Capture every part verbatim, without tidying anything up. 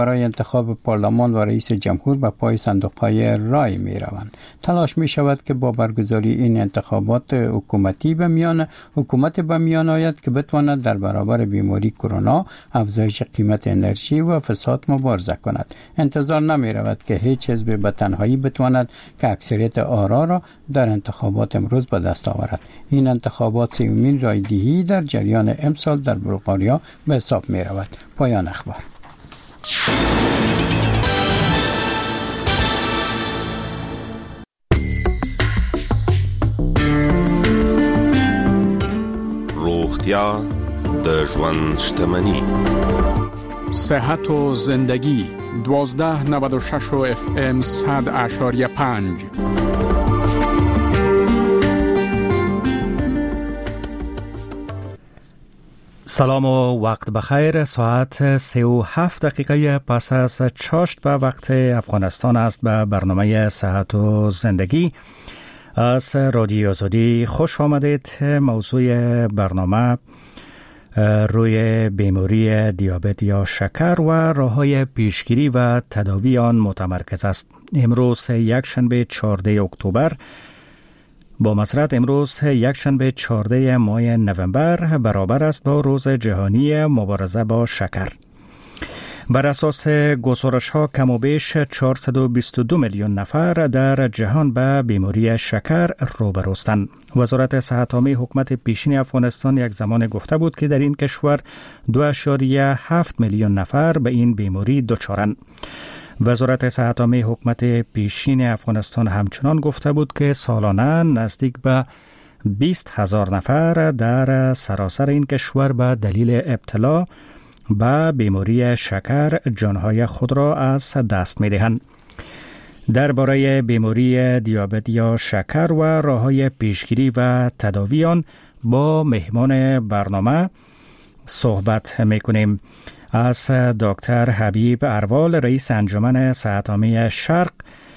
برای انتخاب پارلمان و رئیس جمهور به پای صندوق‌های رای می‌روند. تلاش می‌شود که با برگزاری این انتخابات حکومتی به میان حکومت به میان آید که بتواند در برابر بیماری کرونا، افزایش قیمت انرژی و فساد مبارزه کند. انتظار نمی‌رود که هیچ حزب به تنهایی بتواند که اکثریت آرا را در انتخابات امروز به دست آورد. این انتخابات سیومین رایدهی در جریان امسال در بلغاریا به حساب می‌رود. پایان اخبار. روغتیا د ژوند شتمنی. صحت و زندگی دوازده نود و شش و اف ام صد اشاریه پنج. سلام و وقت بخیر. ساعت سه و هفت دقیقه پس از چاشت به وقت افغانستان است. به برنامه صحت و زندگی از رادیو آزادی خوش آمدید. موضوع برنامه روی بیماری دیابت یا شکر و راه‌های پیشگیری و تداوی آن متمرکز است. امروز یک شنبه چهاردهم اکتبر با مسرت امروز یک شنبه چهاردهم ماه نوامبر برابر است با روز جهانی مبارزه با شکر. بر اساس گزارش ها کم و بیش چهارصد و بیست و دو میلیون نفر در جهان به بیماری شکر روبروستند. وزارت صحت عامه حکومت پیشین افغانستان یک زمان گفته بود که در این کشور دو اشاریه هفت میلیون نفر به این بیماری دچارند. وزارت صحت عامه حکومت پیشین افغانستان همچنان گفته بود که سالانه نزدیک به بیست هزار نفر در سراسر این کشور به دلیل ابتلا به بیماری شکر جانهای خود را از دست می دهند. درباره بیماری دیابت یا شکر و راه‌های پیشگیری و تداوی آن با مهمان برنامه صحبت می کنیم. از دکتر حبیب اروال رئیس انجمن صحت عامه شرق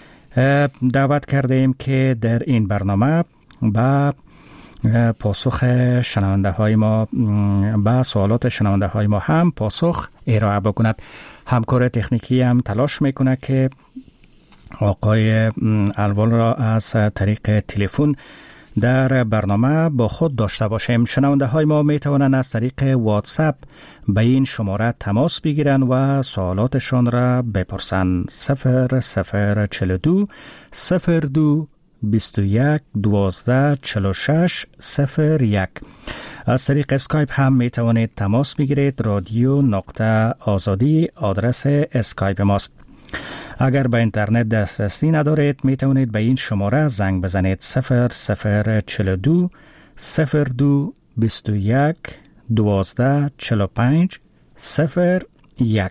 دعوت کردیم که در این برنامه با پاسخ شنونده های ما با سوالات شنونده های ما هم پاسخ ارائه بکند. همکار تکنیکی هم تلاش میکنه که آقای اروال را از طریق تلفن در برنامه با خود داشته باشیم. شنونده های ما می توانند از طریق واتساپ به این شماره تماس بگیرند و سوالاتشان را بپرسند. صفر صفر چهل و دو صفر دو بیست و یک دوازده چهل و شش صفر یک. از طریق اسکایپ هم می توانید تماس بگیرید. رادیو نقطه آزادی آدرس اسکایپ ماست. اگر به اینترنت دسترسی ندارید می توانید به این شماره زنگ بزنید. صفر صفر چهل و دو صفر دو بیست و یک دوازده چهل و پنج صفر یک.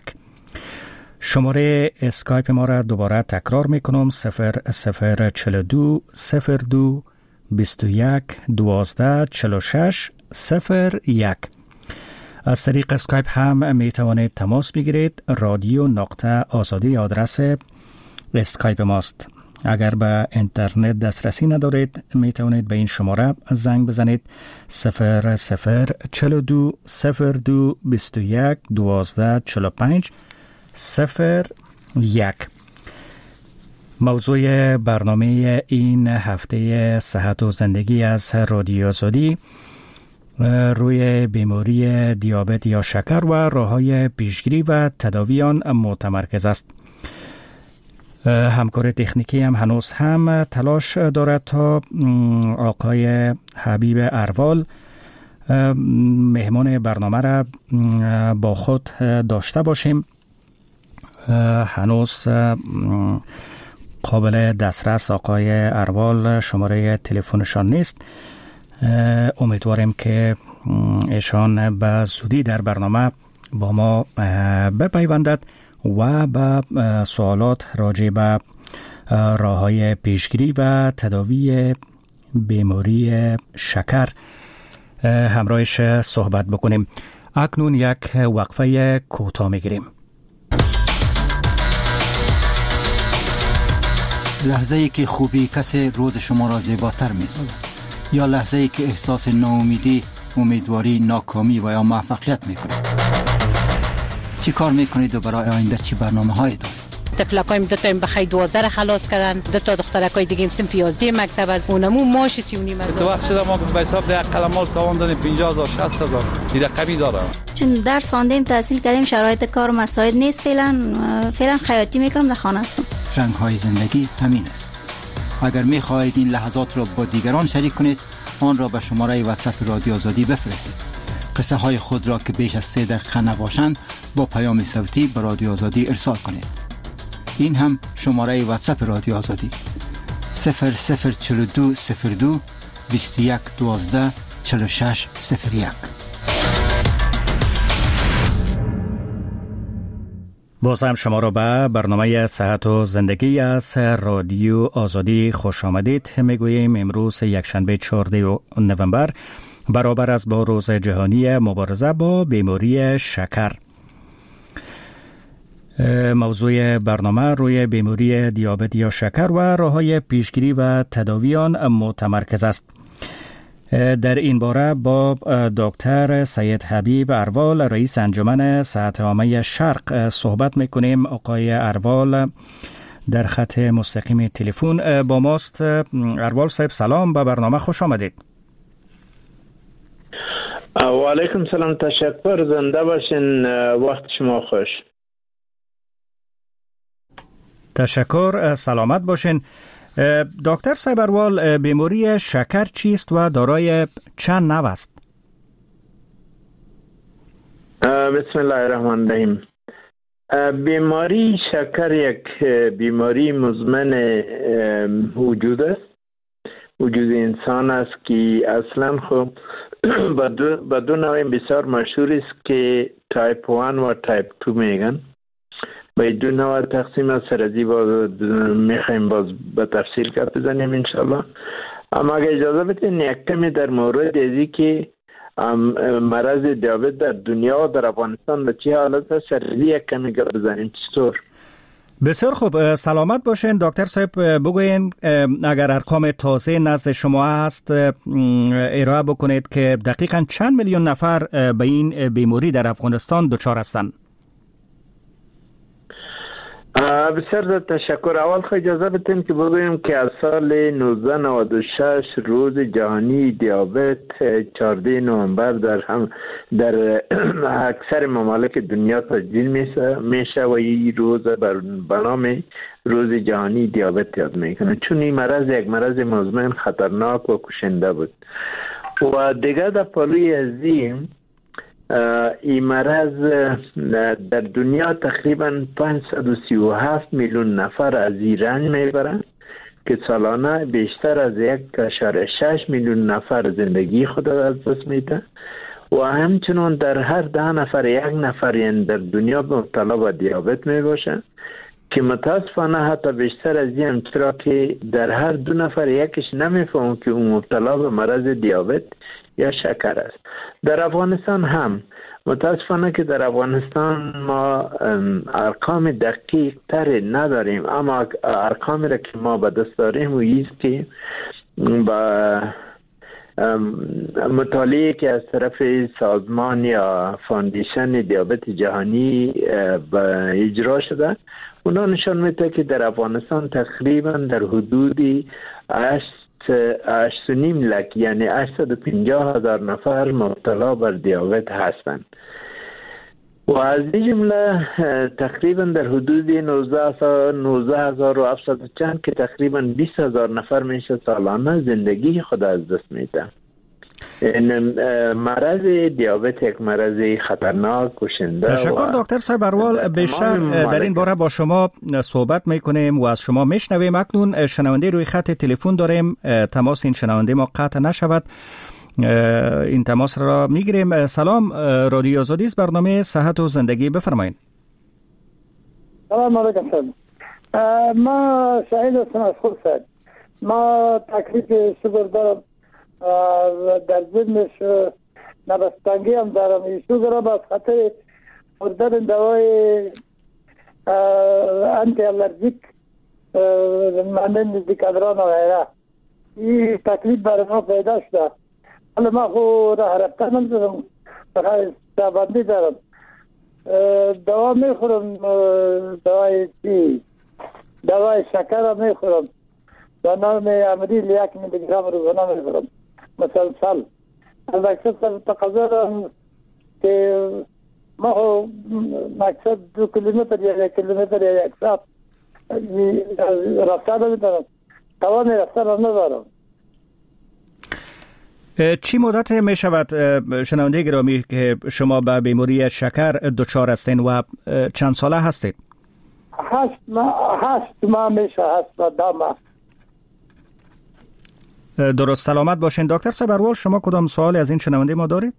شماره اسکایپ ما را دوباره تکرار می کنم. صفر صفر چهل و دو صفر دو بیست و یک دوازده چهل و شش صفر یک. از طریق اسکایپ هم می توانید تماس بگیرید. رادیو نقطه آزادی آدرس اسکایپ ماست. اگر به اینترنت دسترسی ندارید می توانید به این شماره زنگ بزنید. صفر صفر چهل و دو صفر دو بیست و یک دوازده چهل و پنج صفر یک. موضوع برنامه این هفته صحت و زندگی از رادیو آزادی روی بیماری دیابت یا شکر و راه‌های پیشگیری و تداوی آن متمرکز است. همکار تکنیکی هم هنوز هم تلاش دارد تا آقای حبیب اروال مهمان برنامه را با خود داشته باشیم. هنوز قابل دسترس آقای اروال شماره تلفنشان نیست. امیدواریم که ایشان به زودی در برنامه با ما بپیوندد و به سوالات راجع به راه‌های پیشگیری و تداوی بیماری شکر همراهش صحبت بکنیم. اکنون یک وقفه کوتاه میگیریم. لحظه ای که خوبی کسی روز شما را زیباتر می سازد، یا لحظه ای که احساس ناامیدی، امیدواری، ناکامی و یا موفقیت می کند. چی کار میکنید و برای آینده چی برنامه هایی دارید؟ تفلکایم دو تا این بخی دوازده خلاص کردن، دو تا دخترکای دیگه صنف یازده مکتب از اونمو ماش سی و نیم هزار. تو وقت شده ما به حساب ده قلمال تاوان دادیم پنجاه هزار شصت هزار این رقمی داره. چون درس خواندیم تحصیل کردیم شرایط کار مساعد نیست، فعلا فعلا خیاطی میکنم در خانه هستم. رنگ های زندگی همین است. اگر میخواهید این لحظات را با دیگران شریک کنید آن را به شماره واتساپ رادیو آزادی بفرستید. قصه های خود را که بیش از سه دقیقه نباشند با پیام صوتی به رادیو آزادی ارسال کنید. این هم شماره واتساپ رادیو آزادی صفر صفر چهل و دو صفر دو بیست و یک دوازده چهل و شش صفر یک. باز هم شما را به برنامه صحت و زندگی از رادیو آزادی خوش آمدید میگوییم. امروز یکشنبه چهاردهم نوامبر برابر است با روز جهانی مبارزه با بیماری شکر. موضوع برنامه روی بیماری دیابت یا شکر و راه‌های پیشگیری و تداوی آن متمرکز است. در این باره با دکتر سید حبیب اروال رئیس انجمن صحت عامه شرق صحبت میکنیم. آقای اروال در خط مستقیم تلفن با ماست. اروال صاحب سلام، به برنامه خوش آمدید. و علیکم سلام، تشکر، زنده باشین، وقت شما خوش. تشکر، سلامت باشین. دکتر صاحب اروال، بیماری شکر چیست و دارای چند نوع است؟ بسم الله الرحمن الرحیم. بیماری شکر یک بیماری مزمن وجود است، وجود انسان است که اصلا خب با دو, با دو نوع بسیار مشهور است که تایپ وان و تایپ دو میگن. با دو نوع تقسیم از سرزی باز میخوایم باز به تفصیل گپ بزنیم انشالله. اما اگه اجازه بدین یک کمی در مورد ازی که مرض دیابت در دنیا و در افغانستان به چه حالت است سرزی یک کمی گپ بزنیم. چطور؟ بسیار خوب، سلامت باشین. دکتر صاحب بگوین اگر ارقام تازه نزد شما هست ارائه بکنید که دقیقاً چند میلیون نفر به این بیماری در افغانستان دچار هستند؟ بسیار تشکر. اول خواهی اجازه بدیم که بگویم که از سال نوزده نود و شش روز جهانی دیابت چهاردهم نوامبر در هم در اکثر ممالک دنیا تسجیل میشه و این روز به نام روز جهانی دیابت یاد میکنه، چون این مرض یک مرض مزمن خطرناک و کشنده بود. و دیگه در پالوی عظیم این مرض در دنیا تقریبا پانصد و سی و هفت میلیون نفر از این رنج میبرند که سالانه بیشتر از یک اشاره شش میلیون نفر زندگی خود از دست میده و همچنان در هر ده نفر یک نفر یعنی در دنیا مبتلا به دیابت میباشند که متاسفانه حتی بیشتر از این، چرا که در هر دو نفر یکش نمیفهم که اون مبتلا به مرض دیابت یا شکر است. در افغانستان هم متاسفانه که در افغانستان ما ارقام دقیق تر نداریم، اما ارقامی را که ما به دست داریم و ایست که با مطالعه که از طرف سازمان یا فاندیشن دیابت جهانی اجرا شده، اونا نشان میده که در افغانستان تقریبا در حدود هشت و نیم لک یعنی هشتصد و پنجاه هزار نفر مبتلا بر دیابت هستند و از این جمله تقریبا در حدود نوزده هزار و هفتصد چند که تقریبا بیست هزار نفر میشه سالانه زندگی خود از دست میده. مرض دیابت یک مرض خطرناک کشنده. تشکر دکتر صاحب اروال. بیشتر در این باره با شما صحبت میکنیم و از شما میشنویم. اکنون شنونده روی خط تلفن داریم، تماس این شنونده ما قطع نشود، این تماس را میگیریم. سلام، رادیو آزادی است، برنامه صحت و زندگی، بفرمایید. سلام علیکم. ما شهید هستم از خود سر. ما تکلیف شگر دارم در ذهنش نبستنگی هم دارم. شگر را از خاطر خوردن دوای انتی الرژیک مانند دیکادران و غیره این تکلیف برای ما پیدا شده. حالا ما خود راه رفتن نمیدونم، فقط استابندی دارم. دوا میخورم، دوای چی دوای شکر میخورم به نام امریل یک میلی گرم روزانه میخورم مسلسل. البته تقاضا دارم که ما مقصد دو کیلومتر یا یک کیلومتر یا یک ساعت رفتن نمیدارم، توان رفتن ندارم. چی مدت می شود شنونده گرامی که شما به بیماری شکر دچار هستین و چند ساله هستید؟ هشت ماه هشت ماه میشه، هشت ماه ده ماه. درست سلامت باشین. دکتر صبروال، شما کدام سوالی از این شنونده ما دارید؟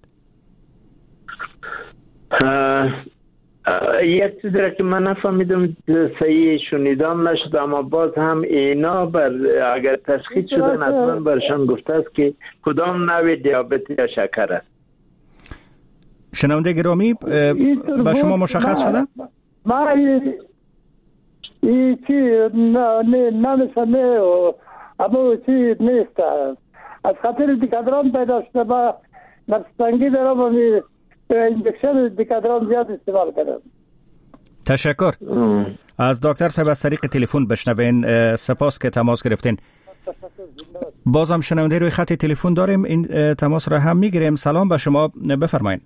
یک چیزی را که من نفهمیدم صحیح شنیدم نشد، اما باز هم اینا بر اگر تشخیص شدن حتما برشان گفته است که کدام نوع دیابت یا شکر است. شنونده گرامی به شما مشخص شده؟ ما ای چی نمیشه نه اما چی نیست، از خاطر دیکادران پیدا شده با نفسنگی دارم و انجکشن دیکادران زیاد استعمال کردم. تشکر. از دکتر صاحب از طریق تلفن بشنوین. سپاس که تماس گرفتین. بازم شنونده روی خط تلفن داریم، این تماس را هم میگیریم. سلام به شما، بفرمایید.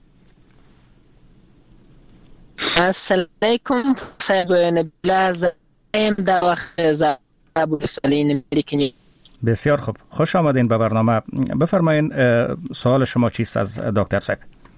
السلام علیکم. صاحب نبیل ایم در وقت زبور سالین امریکنی. بسیار خوب، خوش آمدین به برنامه. بفرمایین سوال شما چیست از دکتر صاحب؟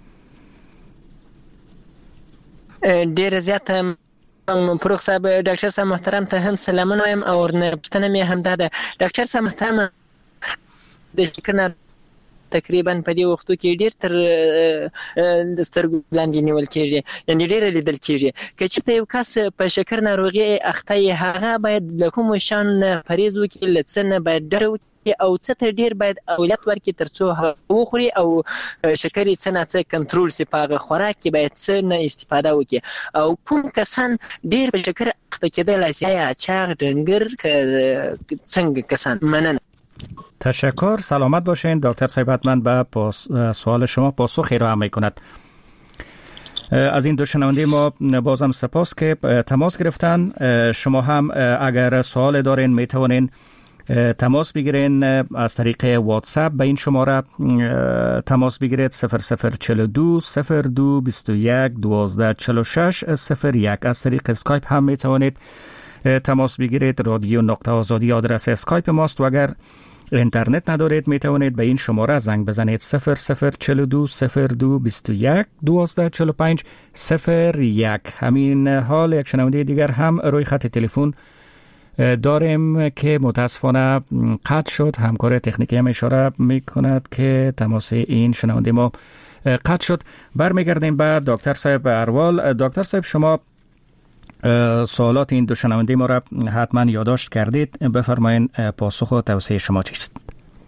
ډیر زیات پروخ صاحب ډاکټر صاحب محترم ته هم سلامونه وایم او نرپتنه مې هم ده. ډاکټر صاحب محترم د شکر تقریبا په دې وختو کې ډیر تر د سترګو لاندې نیول کېږي، یعنې ډیر لیدل کېږي. که چېرته یو کس په شکر ناروغي اخته یې هغه باید له کومو شیانو پرهیز وکړي، له څه نه باید ډډه وکړي او څه ته ډیر باید اولویت ورکړي تر څو هغه وخوري او شکر یې څه نه څه کنټرول شي، په هغه خوراک کې باید څه نه استفاده وکړي. او کوم کسان ډیر په شکر اخته کېدلی شي، آیا چاغ ډنګر څنګه کسان؟ مننه. تشکر، سلامت باشین. دکتر صاحب حتما به سوال شما پاسخی را هم میکند. از این دو شنونده ما بازم سپاس که تماس گرفتن. شما هم اگر سوال دارین میتونین تماس بگیرین از طریق واتساپ. به این شماره تماس بگیرید صفر صفر چهل و دو صفر دو بیست و یک دوازده چهل و شش صفر یک. از طریق اسکایپ هم میتونید تماس بگیرید. رادیو نقطه آزادی آدرس اسکایپ ماست و اگر اینترنت ندارید میتونید به این شماره زنگ بزنید صفر صفر چهل و دو صفر دو بیست و یک دوازده چهل و پنج صفر یک. همین حال یک شنونده دیگر هم روی خط تلفن داریم که متاسفانه قطع شد. همکار تکنیکی هم اشاره میکند که تماس این شنونده ما قطع شد. برمیگردیم به دکتر صاحب اروال. دکتر صاحب شما سوالات این دو شنونده ما را حتما یادداشت کردید، بفرمایید پاسخ و توصیه شما چیست؟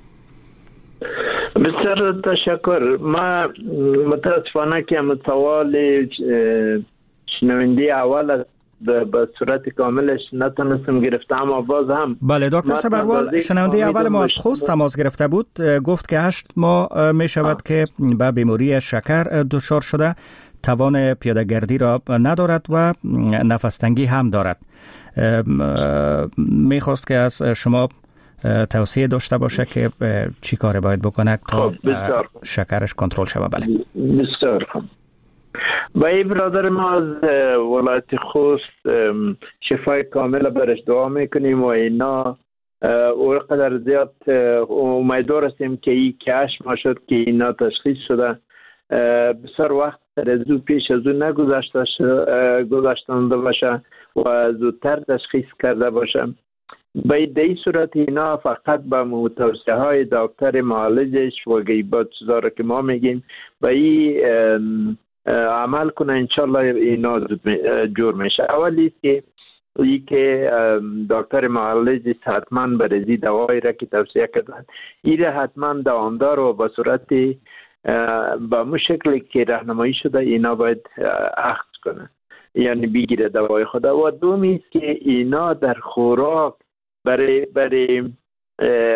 بسیار تشکر. ما متاسفانه که هم سوال شنونده اول به صورت کاملش نتونستم گرفتم، اما باز هم بله دکتر صاحب اروال شنونده اول ما از خوست تماس گرفته بود، گفت که هشت ماه می شود که به بیماری شکر دچار شده، توان پیاده‌گردی را ندارد و نفس تنگی هم دارد. میخواست که از شما توصیه داشته باشه که چی کار باید بکنه تا شکرش کنترل شود. بله بسیار خوب. با این برادر ما از ولایت خوست شفای کامل برش دعا میکنیم و اینا او قدر زیاد امیدوار هستیم که این که هشت ماه شد که اینا تشخیص شده. بسیار وقت از او پیش از او نگذاشتنده باشه و زودتر تشخیص کرده باشه. به این صورت اینا فقط به توصیه های دکتر معالجش و گیبات چیزا را که ما میگیم به این عمل کنه، انشالله اینا جور میشه. اولی که ای که دکتر معالج حتما برزی دوایی را که توصیه کردن این را حتما دوامدار و به صورت با مو شکلی که راهنمایی شده اینا باید اخذ کنه، یعنی بگیره دوای خود. و دومی است که اینا در خوراک برای برای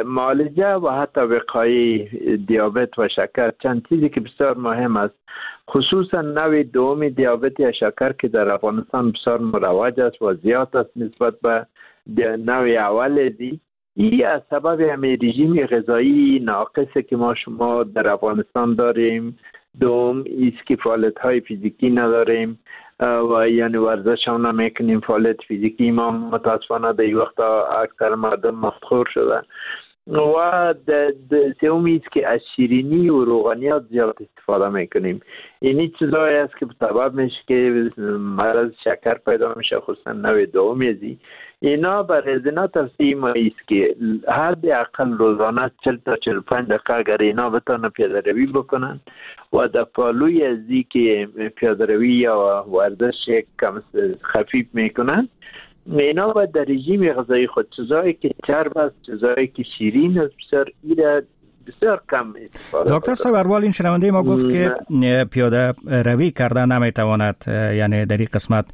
معالجه و حتی وقایه دیابت و شکر چند چیزی که بسیار مهم است. خصوصا نوع دوم دیابت یا شکر که در افغانستان بسیار مروج است و زیاد است نسبت به نوع اول دی. این از سبب همه رژیم غذایی ناقصه که ما شما در افغانستان داریم. دوم ایست که فعالیت های فیزیکی نداریم و یعنی ورزش هم نمیکنیم. فعالیت فیزیکی ما متاسفانه در این وقتا اکثر مردم مفتخور شدن. و سوم ایست که از شیرینی و روغنیات زیاد استفاده میکنیم. اینی چیزایی است که سبب میشه که مرض شکر پیدا میشه، خصوصا نوع دوم ازی. اینا برای اینا توصیه ما ایست که حد اقل روزانه چهل تا چهل و پنج دقیقه اگر اینا بتانه پیاده روی بکنن و در پالوی ازی که پیاده روی یا ورزش کم خفیف میکنن، اینا باید در رژیم غذایی خود چیزایی که چرب است، چیزایی که شیرین است، بسیار ایره بسیار کم استفاده. دکتر سبروال، این شنونده ما گفت که پیاده روی کرده نمیتواند، یعنی در این قسمت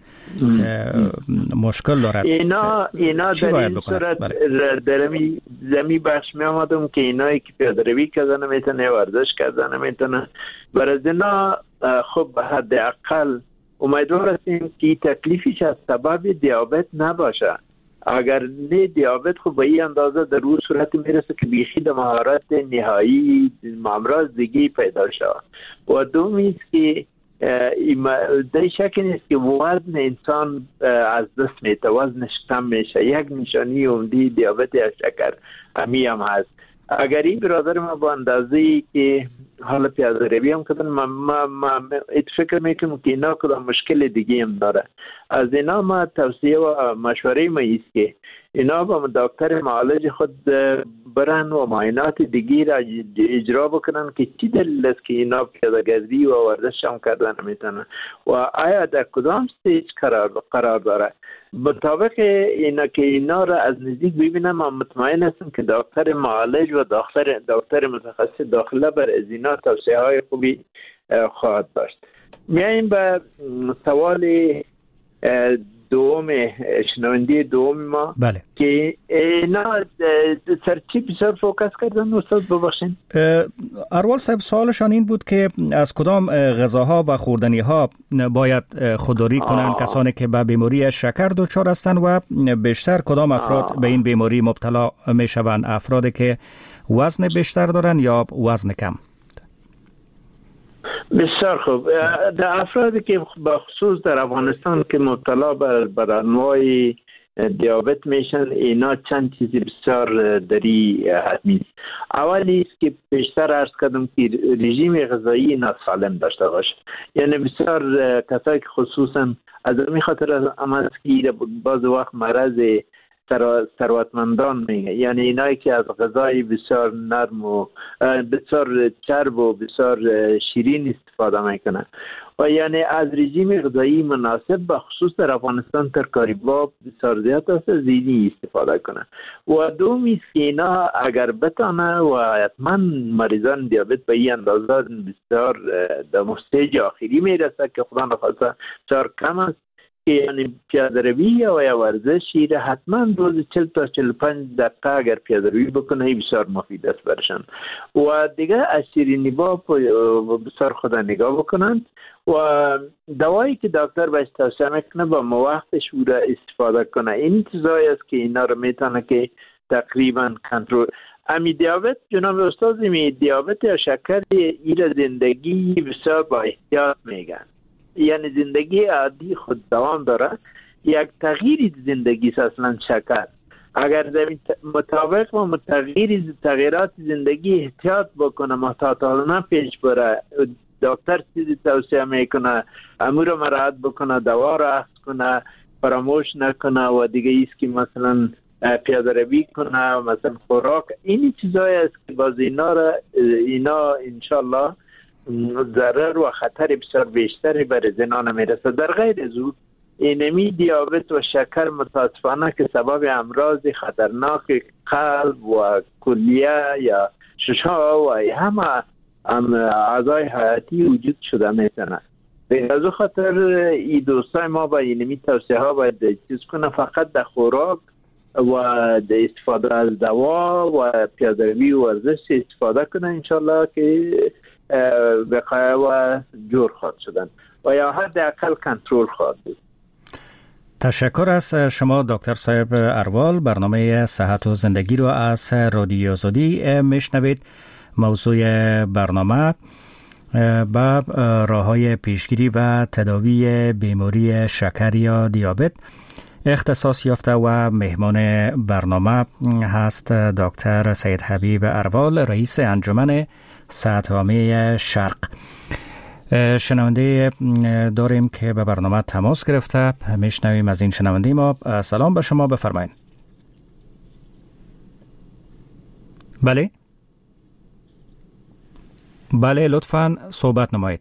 مشکل دارد. اینا اینا در این صورت در زمین بخش می آمدم که اینایی که پیاده روی کرده نمیتونه، ورزش کرده نمیتونه، برای اینا خب حد اقل امیدوار هستیم که تکلیفش از سبب دیابت نباشه. اگر نه دیابت خب به این اندازه در اون صورت میرسه که بیخی در مهارت نهایی امراض دیگه پیدا شود. و دومی است که در شک نیست که وزن انسان از دست میته، وزنش کم میشه. یک نشانی عمده دیابت یا شکر همی هم هست. اگر این برادر ما با اندازه‌ای که حالا پیاده روی هم کردن، ما, ما, ما فکر میکنم که اینا کدام مشکل دیگه هم داره. از اینا ما توصیه و مشوره ما ایست که اینا با دکتر معالج خود برن و معاینات دیگه را اجرا بکنن که چی دلیل است که اینا پیاده گردی و ورزش هم کردن نمیتونن و آیا در کدام استیج قرار, قرار داره. مطابق اینا که اینا را از نزدیک ببینم، من مطمئن هستم که دکتر معالج و دکتر دکتر متخصص داخله بر از اینا توصیه های خوبی خواهد داشت. میاییم به سوال دوم شنونده دوم ما. بله. که اینا سرچی بسیار فوکس کردن استاد ببخشین. اروال صاحب سوالشان این بود که از کدام غذاها و خوردنی ها باید خودداری کنند کسانی که به بیماری شکر دچار هستند و بیشتر کدام افراد آه. به این بیماری مبتلا می شوند؟ افرادی که وزن بیشتر دارن یا وزن کم؟ بسیار خوب. در افرادی که بخصوص در افغانستان که مبتلا بر, بر انواع دیابت میشن، اینا چند چیزی بسیار دری حتمی است. اولی است که بیشتر عرض کردم که رژیم غذایی ناسالم داشته باشه. یعنی بسیار کسایی که خصوصا از این خاطر هم که بعض وقت مرض ثروتمندان میگه، یعنی اینایی که از غذای بسیار نرم و بسیار چرب و بسیار شیرین استفاده میکنن و یعنی از رژیم غذایی مناسب به خصوص در افغانستان ترکاری باب بسیار زیاد است، زیادی استفاده کنن. و دومی است که اینا اگر بتانه و حتما مریضان دیابت به این اندازه بسیار در استیج آخری میرسه که خدا نخواسته بسیار کم است، یعنی پیاده روی یا ورزشی را حتما روز چهل تا چهل و پنج دقیقه اگر پیاده روی بکنه بسیار مفید است برشان. و دیگه از شیرینی با بسیار خدا نگاه بکنند و دوایی که دکتر بهش توصیه میکنه با موقتش او را استفاده کنه. این چیزایی است که اینا رو میتونه که تقریبا کنترل. امی دیابت جناب استاد، امی دیابت یا شکر ایره زندگی بسیار با احتیاط میگن، یعنی زندگی عادی خود دوام داره. یک تغییری زندگی است اصلا شکر. اگر مطابق و تغییر تغییرات زندگی احتیاط بکنه، محتاطانه پیش بره، دکتر چیزی توصیه میکنه امور مراعات بکنه، دوا را اخذ کنه، فراموش نکنه و دیگه ایست که مثلا پیاده روی کنه، مثلا خوراک، این چیزایی است که باز اینا را اینا انشالله ضرر و خطر بسیار بیشتری برای زنان میرسه. در غیر از او اینمی دیابت و شکر متاسفانه که سبب امراض خطرناک قلب و کلیه یا ششا و همه اعضای حیاتی وجود شده میتونه. به از خاطر این دوستای ما با اینمی توصیه ها باید چیز کنه، فقط در خوراک و در استفاده از دوا و پیاده روی و ورزش استفاده کنه، انشالله که وقایه و جور خواهد شدن و یا حداقل کنترل خواهد بود. تشکر از شما دکتر صاحب اروال. برنامه صحت و زندگی رو از رادیو آزادی میشنوید. موضوع برنامه با راه‌های پیشگیری و تداوی بیماری شکر یا دیابت اختصاص یافته و مهمان برنامه هست دکتر سید حبیب اروال، رئیس انجمن صحت‌عامه شرق. شنونده داریم که به برنامه تماس گرفته، میشنویم از این شنونده ما. سلام به شما، بفرمایید. بله بله لطفاً صحبت نمایید.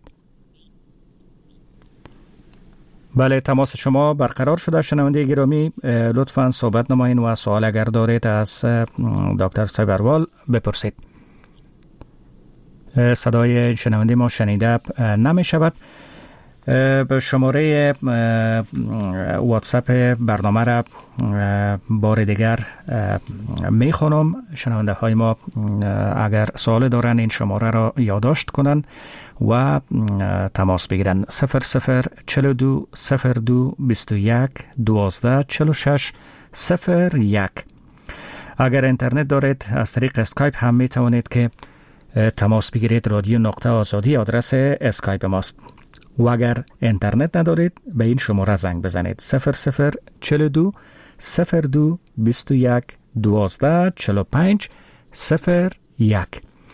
بله تماس شما برقرار شده شنونده گرامی، لطفاً صحبت نمایید و سوال اگر دارید از دکتر صاحب اروال بپرسید. صدای شنونده ما شنیده نمی شود. به شماره واتساپ برنامه را بار دیگر می خوانم. شنونده های ما اگر سوال دارن این شماره را یادداشت کنن و تماس بگیرن. صفر صفر چلو دو صفر دو بیست و یک دوازده چلو شش صفر یک. اگر اینترنت دارید از طریق اسکایپ هم می توانید که تماس بگیرید. رادیو نقطه آزادی آدرس اسکایپ ماست. و اگر اینترنت ندارید به این شماره زنگ بزنید. صفر صفر چلو دو صفر دو بیست و یک دوازده چلو پنج صفر یک.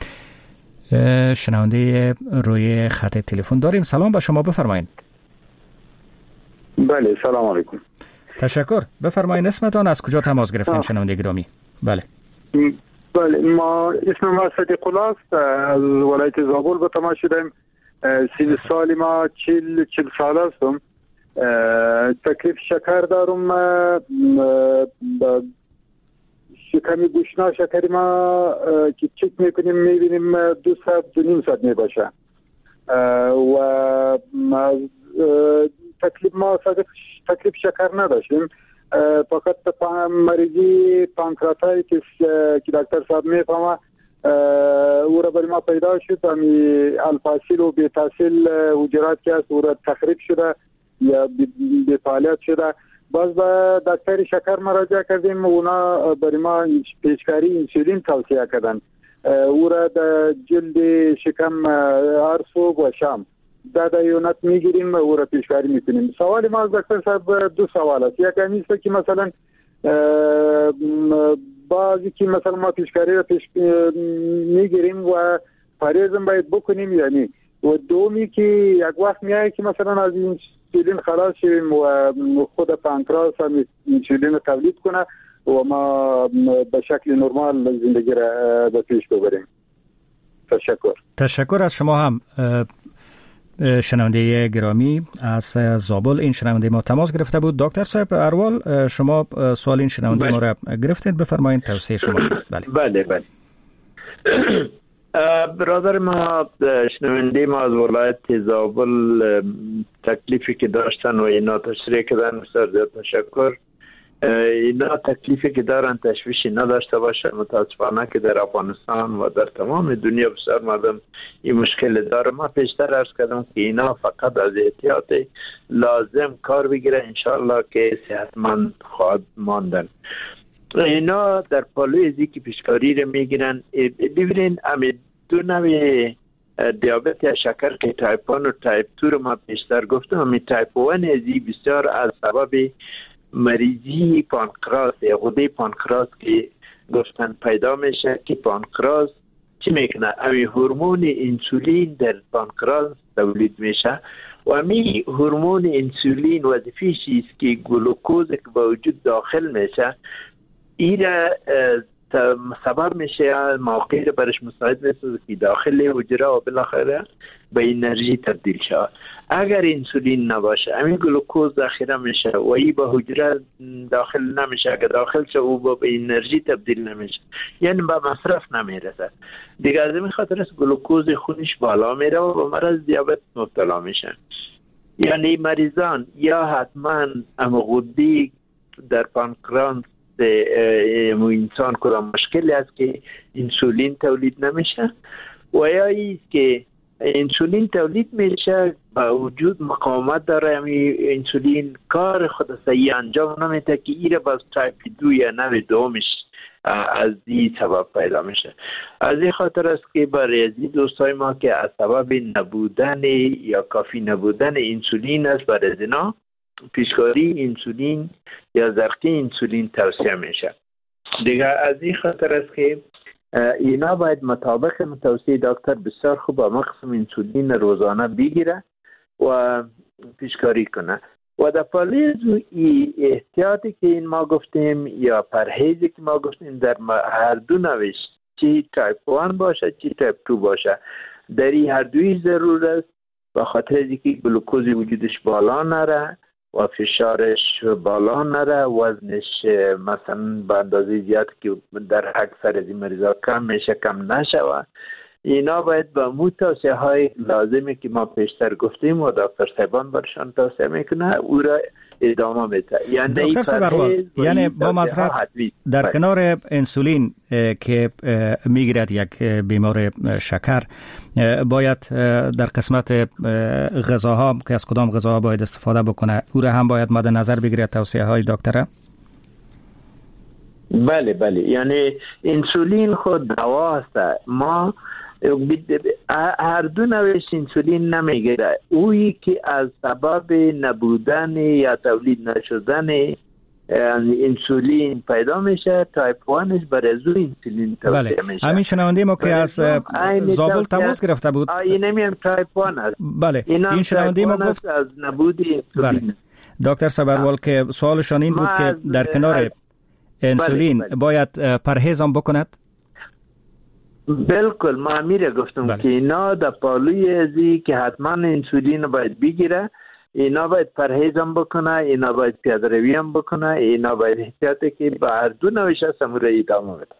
شنونده روی خط تلفن داریم. سلام به شما، بفرمایید. بله سلام علیکم. تشکر. بفرمایید اسمتان، از کجا تماس گرفتین شنونده گرامی؟ بله بله ما اسم ما صدیق الله است، از ولایت زابل به تماس شدیم. سن سال ما چل چل سال هستم. تکلیف شکر دارم. شکمی گوشنا شکری ما که چک میکنیم میبینیم دو ساعت دو نیم ساعت میباشه و تکلیف ما تکلیف شکر نداشتیم، فقط مریضی پانکراتایی که دکتر صاحب میفهمه او را برای ما پیدا شد. همی الفاصل و بی تحصیل حجرات که هست او را تخریب شده یا بی فعالیت شده. باز به دکتر شکر مراجعه کردیم، اونا برای ما پیشکاری انسولین توصیه کردن. او را در جلد شکم هر صبح و شام در یونت میگیریم، او را پیشکاری میکنیم. سوال ما از دکتر صاحب دو سوال است. یک همیسته که مثلا بعضی که مثلا ما پیشکاری را پیش میگیریم و پریزم باید بکنیم یعنی، و دومی که یک وقت میایی که مثلا از این انسولین خلاص شویم و خود پانکراس هم انسولین تولید کنه و ما به شکل نرمال زندگی را به پیش ببریم. تشکر. تشکر از شما هم شنونده گرامی از زابل. این شنونده ما تماس گرفته بود. دکتر صاحب اروال شما سوال این شنونده ما را گرفتید، بفرمایید توصیه شما چیست؟ بله بله بله برادر ما شنونده ما از ولایت زابل تکلیفی که داشتن و اینا تشریح کردن، بسیار زیاد تشکر. اینا تکلیفی که دارن تشویشی نداشته باشه. متاسفانه که در افغانستان و در تمام دنیا بسیار مردم این مشکل داره. ما پیشتر عرض کردم که اینا فقط از احتیاط لازم کار بگیره، انشاءالله که صحتمند خواهد ماندن. اینا در پالوی ازی که پیشکاری رو میگیرن. ببینین امی دو نوع دیابت یا شکر که تایپ ون و تایپ دو رو ما پیشتر گفتم. امی تایپ ون ازی بسیار از سبب مریضی پانکراس یا غده پانکراس که گفتن پیدا میشه که پانکراس چی میکنه؟ امی هورمون انسولین در پانکراس تولید میشه و امی هورمون انسولین وظیفه‌ش است که گلوکوز که به وجود داخل میشه این سبب میشه موقعی رو برش مساعد میشه که داخل حجره و بالاخره به انرژی تبدیل شود. اگر انسولین نباشه همین گلوکوز ذخیره میشه و این به حجره داخل نمیشه. اگر داخل شه او به انرژی تبدیل نمیشه، یعنی به مصرف نمیرسه دیگه. از این خاطر است گلوکوز خونش بالا میره و به مرض دیابت مبتلا میشه. یعنی مریضان یا حتما ام غدی در پانکراس مو انسان کدام مشکلی است که انسولین تولید نمیشه و یا ایست که انسولین تولید میشه با وجود مقاومت داره. همین انسولین کار خود صحیح انجام نمیده که ایره باز تایپ دو یا نوع دومش از این سبب پیدا میشه. از این خاطر است که برای از دوستای ما که از سبب نبودن یا کافی نبودن انسولین است، برای از اینا پیشکاری انسولین یا زرقی انسولین توصیه میشه. دیگه از این خاطر است که اینا باید مطابق توصیه دکتر بسیار خوب با مقسم انسولین روزانه بگیره و پیشکاری کنه. و در پالیز ای احتیاطی که این ما گفتیم یا پرهیزی که ما گفتیم در هر دو نوش، چی تایپ وان باشه چی تایپ دو باشه، در این هر دوی ضرور است، به خاطر اینکه گلوکوز وجودش بالا نره و فشارش بالا نره، وزنش مثلا به اندازه زیاد که در اکثر از این مریضا کم میشه کم نشوه. اینا باید با مو توصیه های لازمی که ما پیشتر گفتیم و دکتر صاحبان برشان توصیه میکنه او را ادامه میده. یعنی دکتر سبروال، یعنی با مذرت در کنار انسولین که میگیرد یک بیمار شکر، باید در قسمت غذاها که از کدام غذاها باید استفاده بکنه، او را هم باید مد نظر بگیرد توصیه های دکتره؟ بله بله، یعنی انسولین خود دوا است. ما هر دو نوعش انسولین نمیگیره. اویی که از سبب نبودن یا تولید نشدن انسولین پیدا میشه، تایپ وانش برای زو انسولین توصیه بله. میشه. همین شنونده ما که از زابل تماس گرفته بود، این همین تایپ وان است. بله، این شنونده ما گفت از نبود انسولین. بله. دکتر سبروال که سوالشان این بود که در کنار انسولین بله، بله. باید پرهیز هم بکند؟ بالکل، ما میره گفتم بله. که اینا در پالوی ازی که حتما انسولین باید بگیره، اینا باید پرهیز هم بکنه، اینا باید پیاده روی هم بکنه، اینا باید احتیاطی که با هر دو نوش هست هم رو ادامه بده.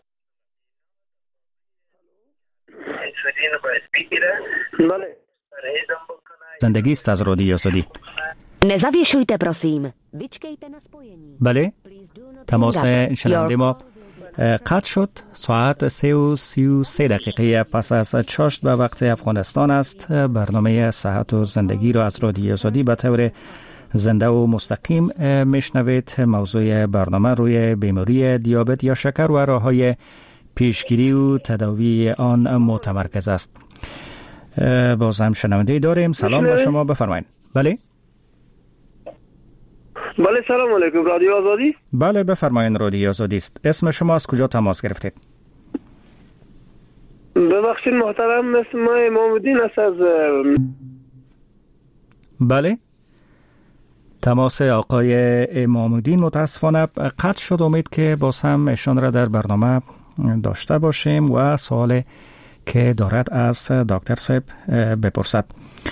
انسولین باید بگیره، بله، پرهیز هم بکنه. زندگی است از رادیو آزادی. Nezavěšujte, prosím. Vyčkejte na spojení. بله، تماس شنونده ما قطع شد. ساعت سه و سی و سه دقیقه پس از چاشت به وقت افغانستان است. برنامه صحت و زندگی را از رادیو آزادی به طور زنده و مستقیم میشنوید. موضوع برنامه روی بیماری دیابت یا شکر و راه‌های پیشگیری و تداوی آن متمرکز است. باز هم شنونده داریم. سلام به شما، بفرمایید. بله بله، سلام علیکم. رادیو آزادی؟ بله بفرمایید، رادیو آزادی است. اسم شما از کجا تماس گرفتید؟ ببخشید محترم، اسم ما امام‌الدین است از بله. تماس آقای امام‌الدین متاسفانه قطع شد. امید که باز هم ایشان را در برنامه داشته باشیم و سوال که دارد از دکتر صاحب بپرسد.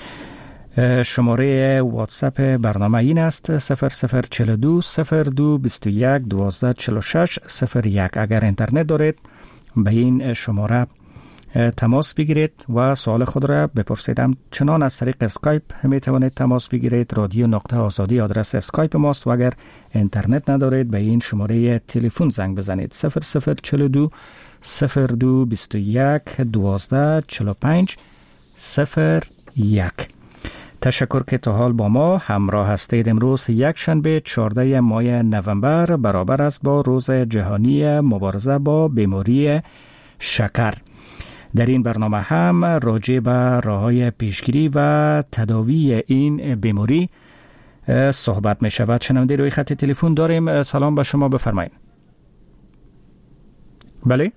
شماره واتساپ برنامه این است: صفر صفر چهل و دو صفر دو بیست و یک دوازده چهل و شش صفر یک. اگر اینترنت دارید به این شماره تماس بگیرید و سوال خود را بپرسید. چنان از طریق اسکایپ می توانید تماس بگیرید. رادیو نقطه آزادی آدرس اسکایپ ماست و اگر اینترنت ندارید به این شماره تلفن زنگ بزنید: صفر صفر چهل و دو صفر دو بیست و یک دوازده چهل و پنج صفر یک. تشکر که تا حال با ما همراه هستید. امروز یک شنبه چهاردهم ماه نوامبر برابر است با روز جهانی مبارزه با بیماری شکر. در این برنامه هم راجع به راه‌های پیشگیری و تداوی این بیماری صحبت می شود. شنونده روی خط تلفن داریم. سلام به شما، بفرمایید. بله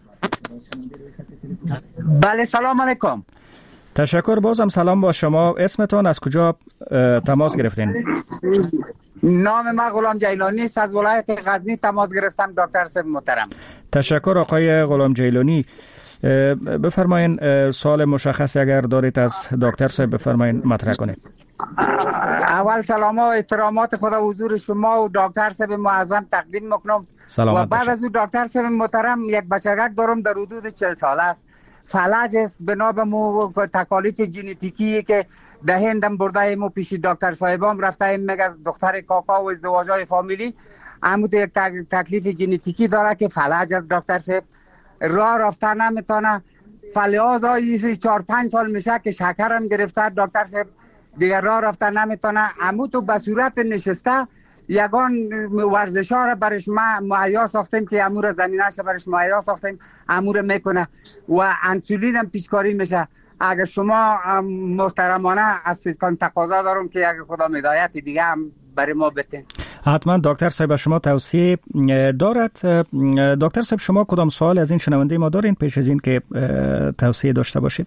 بله، سلام علیکم. تشکر، بازم سلام با شما. اسمتون از کجا تماس گرفتین؟ نام من غلام جیلانی است، از ولایت غزنی تماس گرفتم دکتر صاحب محترم. تشکر آقای غلام جیلانی. بفرمایین سوال مشخصی اگر دارید از دکتر صاحب بفرمایین مطرح کنید. اول سلام و احترامات خدا حضور شما و دکتر صاحب معظم تقدیم میکنم. و بعد از اون دکتر صاحب محترم یک بچگک دارم در حدود چهل ساله است. فلج است بنا به مو تکالیف ژنتیکی که دهندم برده مو پیش دکتر صاحبام رفته میگه دختر کاکا و ازدواجای فامیلی عمود یک تکلیف ژنتیکی داره که فلج است. دکتر صاحب راه رفتن نمیتونه. فلحاظ های چهار پنج سال میشه که شکرم گرفته، دکتر صاحب دیگر راه رفته نمیتونه. عمو تو به صورت نشسته یگان ورزش ها را برش ما مهیا ساختیم که امور زمینش برش مهیا ساختیم، امور میکنه و انسولین هم پیچکاری میشه. اگر شما محترمانه از سیستان تقاضا دارم که اگر خدا هدایت دیگه هم برای ما بتین. حتما دکتر صاحب شما توصیه دارد. دکتر صاحب شما کدام سوال از این شنونده ما دارین پیش از این که توصیه داشته باشید؟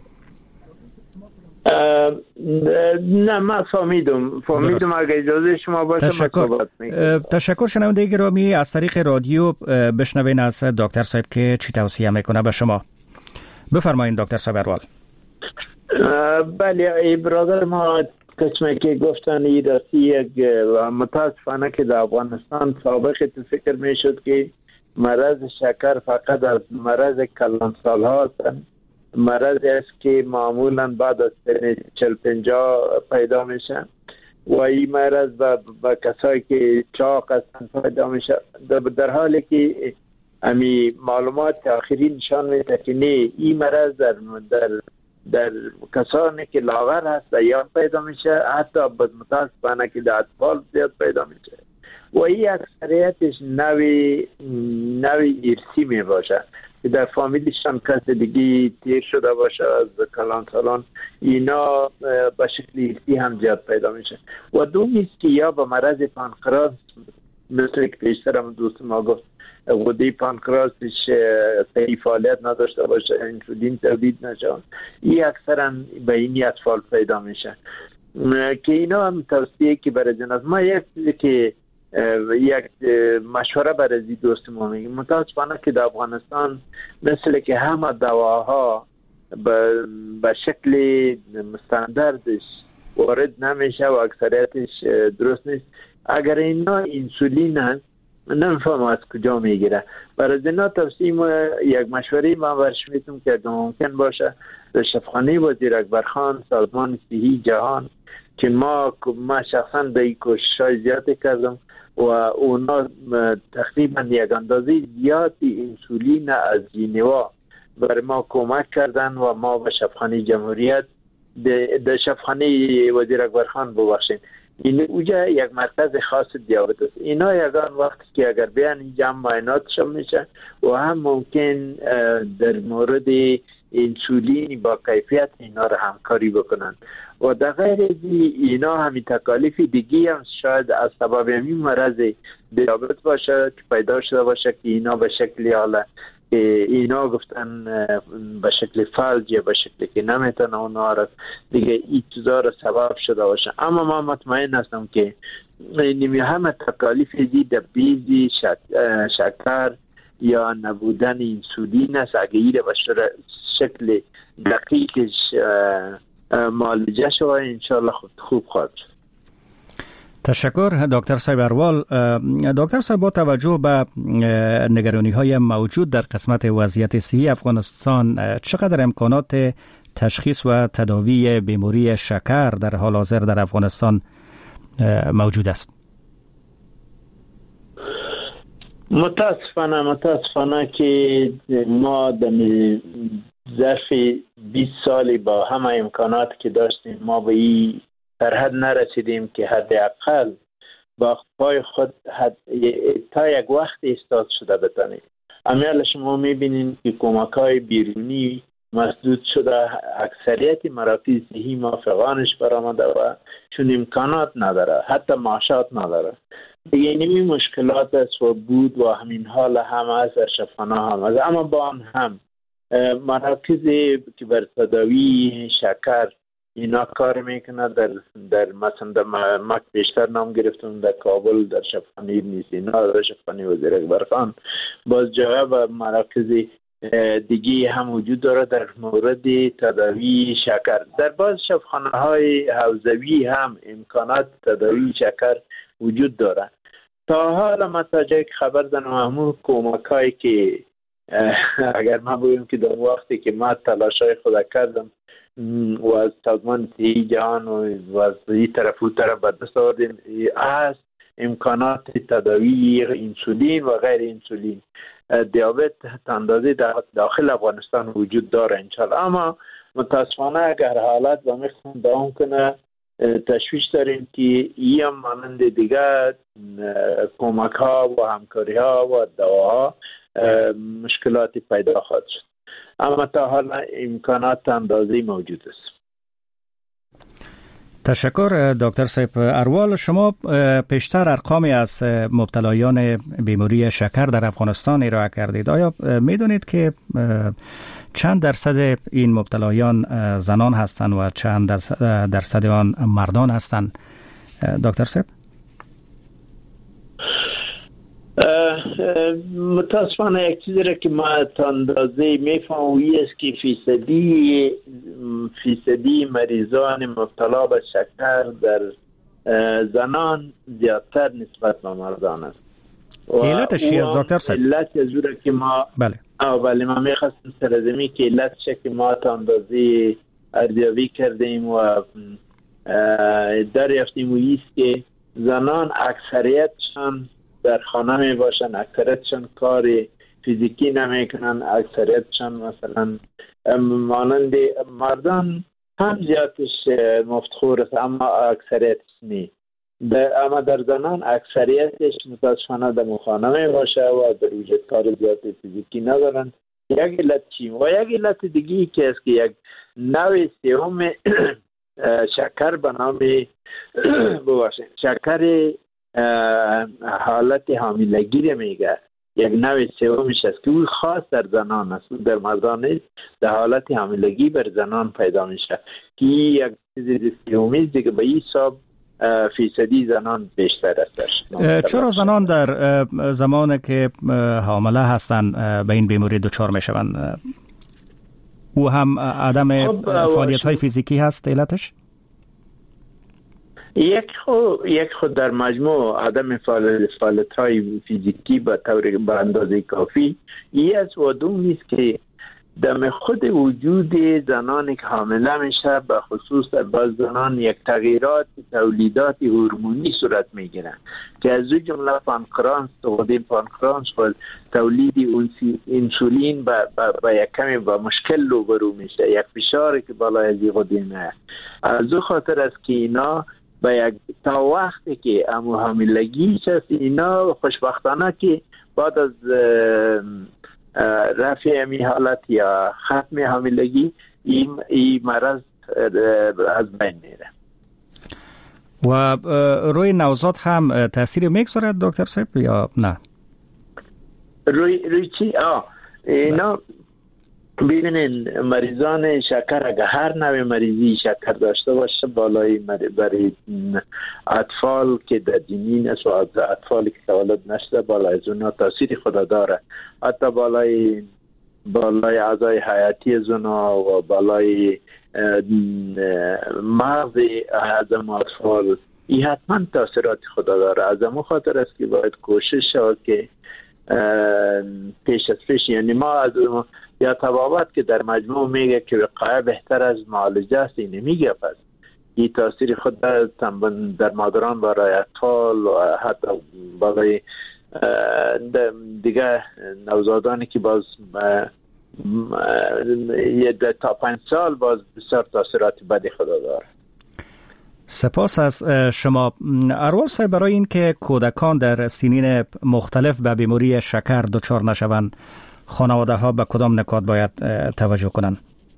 نه من فهمیدم فهمیدم اگر اجازه شما باشه تشکر. تشکر شنونده گرامی، از طریق رادیو بشنوین از دکتر صاحب که چی توصیه میکنه به شما. بفرمایید دکتر صاحب اروال. بله ای برادر ما قسمه که گفتن ای راستی یک متاسفانه که در افغانستان سابق تو فکر میشد که مرض شکر فقط از مرض کلان سال هاست، مرض است که معمولا بعد از سن چل پنجاه پیدا میشه و این مرض با کسایی که چاق هستن پیدا میشه، در حالی که امی معلومات آخری نشان میده که نه، این مرض در در در کسانی که لاغر هست یا پیدا میشه، حتی متاسفانه که در اطفال زیاد پیدا میشه و این اکثریتش نوی نوی ارثی می باشه که در فامیلشان کس دیگه تیر شده باشه از کلان سالان، اینا به شکل ارثی هم زیاد پیدا میشه. و دومی است که یا به مرض پانکراس، مثل که پیشترم دوست ما گفت غده پانکراسش صحیح فعالیت نداشته باشه، انسولین تولید نشه، این اکثرا به این اطفال پیدا میشه که اینا هم توصیه که برای جناز ما یک که یک مشوره برای دوست ما میگیم. متاسفانه که در افغانستان مثل که همه دواها به شکل مستندردش وارد نمیشه و اکثریتش درست نیست. اگر اینا انسولین هست نمیفهم از کجا میگیره. برای اینا توصیه یک مشوره ما برش میتونم که اگر ممکن باشه در شفاخانه وزیر اکبرخان، سازمان صحی جهان که ما ما شخصا در این کوشش‌های زیاد کردم و اونا تقریبا یک اندازه زیادی انسولین از ژنوا برای ما کمک کردن و ما به شفاخانه جمهوریت در شفاخانه وزیر اکبرخان ببخشیم این اوجا یک مرکز خاص دیابت است. اینا یگان وقتی که اگر بیان اینجا هم معایناتشون میشه و هم ممکن در مورد انسولین با کیفیت اینا رو همکاری بکنن و در غیر اینا همین تکالیف دیگی هم شاید از سبب همین مرض دیابت باشه که پیدا شده باشه که اینا به شکلی حالا اینا گفتن به شکل فلج یا به شکلی که نمیتونه اونا را دیگه این چیزا را سبب شده باشه. اما ما مطمئن هستم که نمی همه تکالیف دید بیزی شکر یا نبودن انسولین است اگه ایره به شکل دقیقش معالجه شده انشاءالله خوب خواهد شد. تشکر دکتر صاحب اروال. دکتر صاحب با توجه به نگرانی های موجود در قسمت وضعیت صحی افغانستان چقدر امکانات تشخیص و تداوی بیماری شکر در حال حاضر در افغانستان موجود است؟ متاسفانه متاسفانه که ما در ظرف بیست سالی با همه امکانات که داشتیم ما به این در حد نرسیدیم که حداقل با پای خود حد تا یک وقت ایستاد شده بتانیم. امیال شما میبینید که کمک‌های بیرونی مسدود شده، اکثریت مراکز صحی ما فقانش برآمده و چون امکانات نداره، حتی معاشات نداره. دیگه این مشکلات است و بود و همین حال هم از در شفاخانه هم از. اما با آن هم مراکزی که بر تداوی شکر اینا کار میکنه در در مثلا در ما بیشتر نام گرفتم در کابل، در شفاخانه نیست اینا، در شفاخانه وزیر اکبرخان، باز جاها و مراکز دیگه هم وجود داره در مورد تداوی شکر. در باز شفاخانه های حوزوی هم امکانات تداوی شکر وجود داره. تا حالا ما تا جایی که خبر دارم همون کمک هایی که اگر ما بگویم که در وقتی که ما تلاشای خود کردم و از سازمان صحی جهان و از این طرف و طرف به دست آوردیم از امکانات تداوی انسولین و غیر انسولین دیابت اندازه داخل افغانستان وجود داره انشالله. اما متاسفانه اگر حالت با میخوان دوام کنه تشویش داریم که یه مانند دیگه کمک ها و همکاری ها و دواها مشکلاتی پیدا خواهد شد، اما تا حالا امکانات اندازه موجود است. تشکر دکتر صاحب اروال. شما پیشتر ارقامی از مبتلایان بیماری شکر در افغانستان ارائه کردید. آیا میدونید که چند درصد این مبتلایان زنان هستند و چند درصد آن مردان هستند دکتر صاحب؟ متاسفانه یک چیزی را که ما تا اندازه میفهمم است که فیصدی فیصدی مریضان مبتلا به شکر در زنان زیادتر نسبت به مردان است. علتش چی است دکتر صاحب؟ علت از اون که ما بله اولی ما میخواستیم سرزمی که علتش که ما تا اندازه ارزیابی کردیم و دریافتیم و ایست که زنان اکثریتشان در خانه می باشن، اکثریتشان کار فیزیکی نمی کنن، اکثریتشان مثلا مانند مردان هم زیادش مفتخور است اما اکثریتش نی. اما در زنان اکثریتش متاسفانه در خانه می باشه و در وجود کار زیاد فیزیکی ندارن. یک علت چی؟ و یک علت دیگی که است که یک نوع سوم شکر به نام ببخشید شکر حالت حاملگی رو میگه، یک نوع سومش است که او خاص در زنان است، در مردان نیست، در حالت حاملگی بر زنان پیدا میشه که یک چیز سومی دیگه به این حساب فیصدی زنان بیشتر است. چرا زنان در زمانی که حامله هستند به این بیماری دچار میشوند؟ او هم عدم فعالیت های فیزیکی هست علتش؟ یک خود یک خود در مجموع عدم فعالیت های فیزیکی به طور به اندازه کافی این از و دوم نیست که در خود وجود زنانی که حامله میشه به خصوص در بعض زنان یک تغییرات تولیدات هورمونی صورت میگیرن که از او جمله پانکرانس غده پانکرانس و تولید انسولین با, با, با یک کمی با مشکل روبرو میشه، یک فشاری که بالای از غده نه. از او خاطر است که اینا با یک تا وقتی که امو حاملگی هست اینا خوشبختانه که بعد از رفع امی حالت یا ختم حاملگی این ای مرض از بین میره. و روی نوزاد هم تاثیر میگذارد دکتر صاحب یا نه؟ روی روی چی؟ آه اینا ببینین مریضان شکر اگر هر نوع مریضی شکر داشته باشه بالای برای اطفال که در جنین است و اطفالی که تولد نشده بالای از اونا تاثیر خود داره، حتی بالای بالای اعضای حیاتی از اونا و بالای مغز اعضای اطفال این حتما تاثیرات خود داره. از همون خاطر است که باید کوشش شد که پیش از پیش، یعنی ما از یا تبابت که در مجموع میگه که وقایع بهتر از معالجه است اینه میگه، پس این تاثیر خود در مادران برای اطفال و حتی برای دیگه نوزادانی که باز یه تا پنج سال باز بسیار تاثیرات بدی خود داره. سپاس از شما اروال صاحب. برای این که کودکان در سنین مختلف به بیماری شکر دچار نشوند خانواده ها به کدام نکات باید توجه کنند؟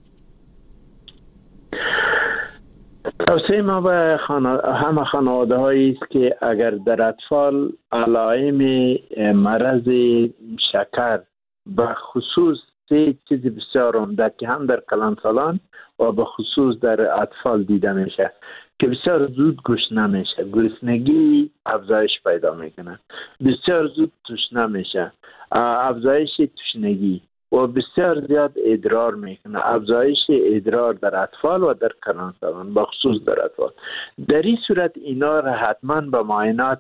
توصیه ما به خانا... همه خانواده هایی است که اگر در اطفال علائم مرض شکر به خصوص سه چیز بسیار عمده که هم در کلانسالان و به خصوص در اطفال دیده میشه که بسیار زود گشنه میشه، گرسنگی افزایش پیدا میکنه، بسیار زود تشنه میشه، افزایش تشنگی و بسیار زیاد ادرار میکنه، افزایش ادرار در اطفال و در کلانسالان به خصوص در اطفال. در این صورت اینا را حتما به معاینات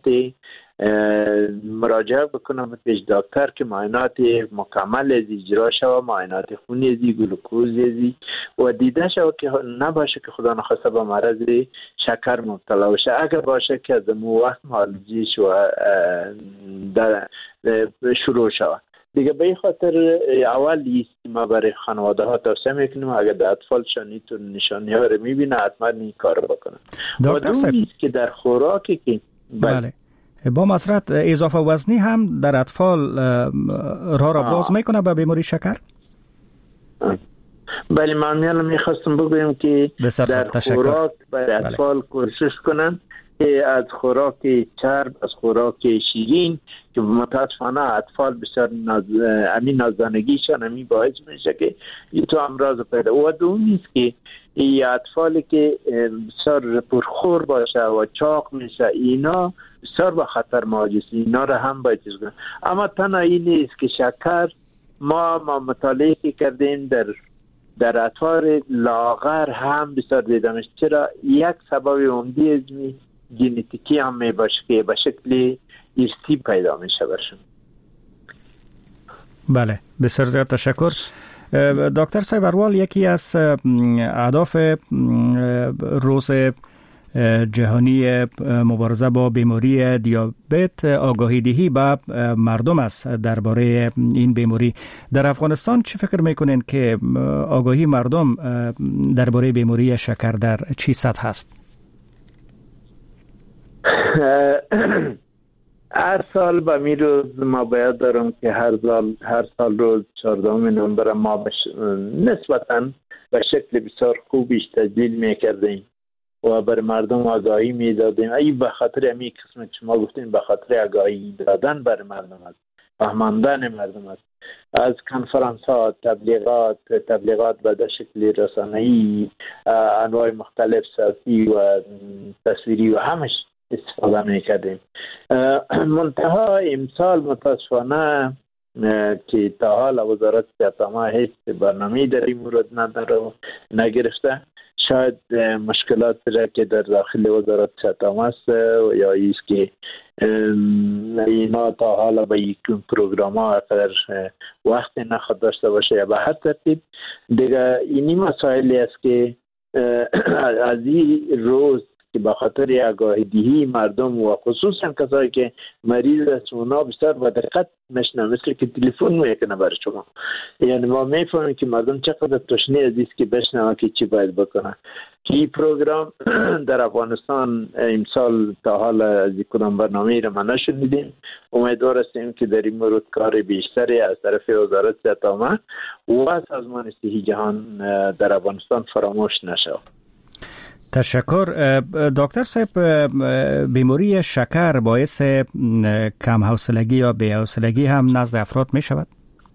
مراجعه بکنم پیش دکتر که معاینات مکمل از اجرا شود، معاینات خونی ازی، گلوکوز ازی و دیده شود که نباشه که خدا نخواسته به مرض شکر مبتلا باشه. اگر باشه که از مو وقت معالجه شو شروع شود. دیگه به این خاطر اول است که ما برای خانواده ها توصیه میکنیم اگر در اطفالشان این نشانی ها رو میبینه حتما این کار بکنن. دکتر صاحب که در خوراکی که بله, بله. با مسرت اضافه وزنی هم در اطفال راه را باز میکنه به بیماری شکر؟ بله من میانم میخواستم بگویم که در خوراک برای اطفال بله. کوشش کنن که از خوراک چرب، از خوراک شیرین که متاسفانه اطفال بسیار ناز... امین نازدانگیشان امین باعث میشه که این تو امراض پیدا و دوم نیست که این اطفالی که بسیار پرخور باشه و چاق میشه اینا بسیار با خطر مواجه است. اینا را هم باید چیز کنن. اما تنها این نیست که شکر ما ما مطالعه کردیم در در اطفال لاغر هم بسیار دیده میشه. چرا یک سبب عمده ازمی ژنتیکی هم می باشه که به شکل ارثی پیدا میشه برشون. بله بسیار زیاد تشکر دکتر صاحب. اروال یکی از اهداف روز جهانی مبارزه با بیماری دیابت آگاهی دهی به مردم است درباره این بیماری. در افغانستان چه فکر میکنین که آگاهی مردم درباره بیماری شکر در چی سطح هست؟ هر سال به می روز ما باید دارم که هر سال هر سال روز چهاردهم نوامبر ما بش... نسبتاً به شکل بسیار خوبیش تجلیل میکردیم و بر مردم آگاهی میدادیم. این به خاطر همین قسمت که ما گفتیم به خاطر آگاهی دادن بر مردم است، فهماندن مردم است. از کنفرانس ها، تبلیغات تبلیغات به شکل رسانه‌ای، انواع مختلف صوتی و تصویری و همش استفاده میکردیم. منتها امسال متاسفانه که تا حال وزارت صحت ما هیچ برنامه‌ای در این مورد نداره و نگرفته. شاید مشکلات را که در داخل وزارت صحت است یا ایست که اینا تا حالا به یک پروگرام ها اقدر وقت نخواد داشته باشه یا به هر ترتیب دیگه اینی مسائلی است که از این روز که به خاطر آگاهی دهی مردم و خصوصا کسایی که مریض است اونا بسیار با دقت نشنه مثل که تلفن میکنه برای شما. یعنی ما میفهمیم که مردم چقدر تشنه است که بشنوه که چی باید بکنه. که این پروگرام در افغانستان امسال تا حالا از کدام برنامه را ما نشنیدیم. امیدوار هستیم که در این مورد کار بیشتری از طرف وزارت صحت عامه و سازمان صحی جهان در افغانستان فراموش نشه. تشکر دکتر صاحب. بیماری شکر باعث کم حوصلگی یا بی حوصلگی هم نزد افراد می شود؟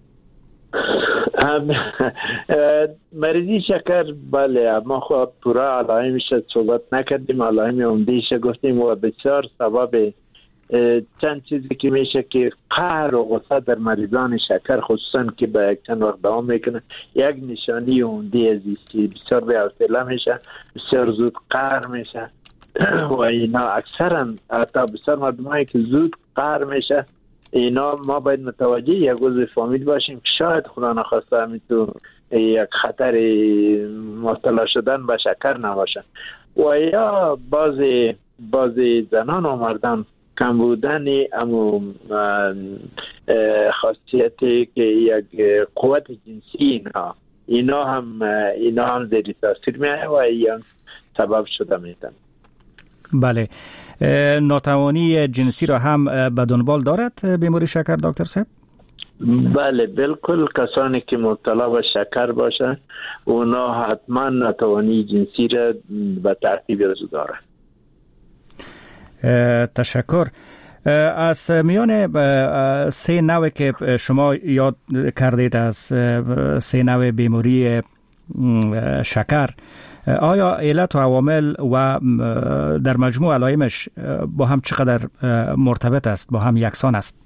مریضی شکر بله ما خود پورا علائمش صحبت نکردیم، علائم عمده‌اش گفتیم و بسیار سبب چند چیزی که میشه که قهر و غصه در مریضان شکر خصوصا که به یک چند وقت دوام میکنه یک نشانی عمده است که بسیار بی‌حوصله میشه، بسیار زود قهر میشه و اینا اکثرا حتی بسیار مردمایی که زود قهر میشه اینا ما باید متوجه یک عضو فامیل باشیم که شاید خدا نخواسته میتونه یک خطر مبتلا شدن به شکر نباشه. و یا بعض بعض زنان و مردان کم بودن امو خاصیتی که یک قوت جنسی اینا اینا هم اینا هم زیر تاثیر میاد و این سبب شده میتن. بله ناتوانی جنسی را هم به دنبال دارد بیماری شکر دکتر صاحب؟ بله بالکل. کسانی که مبتلا به شکر باشه اونا حتما ناتوانی جنسی را به ترتیب از داره. تشکر. از میان سه نوع که شما یاد کردید از سه نوع بیماری شکر آیا علت و عوامل و در مجموع علائمش با هم چقدر مرتبط است، با هم یکسان است؟